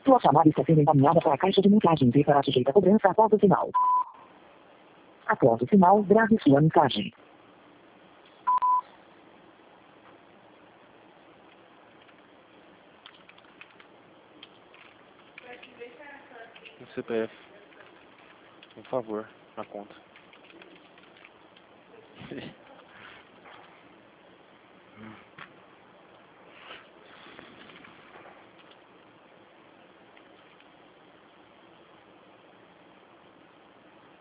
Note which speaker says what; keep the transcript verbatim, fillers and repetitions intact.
Speaker 1: Sua chamada está sendo encaminhada para a caixa de mensagens e será sujeita a cobrança após o sinal. Após o sinal, grave sua mensagem.
Speaker 2: O C P F, por favor, na conta.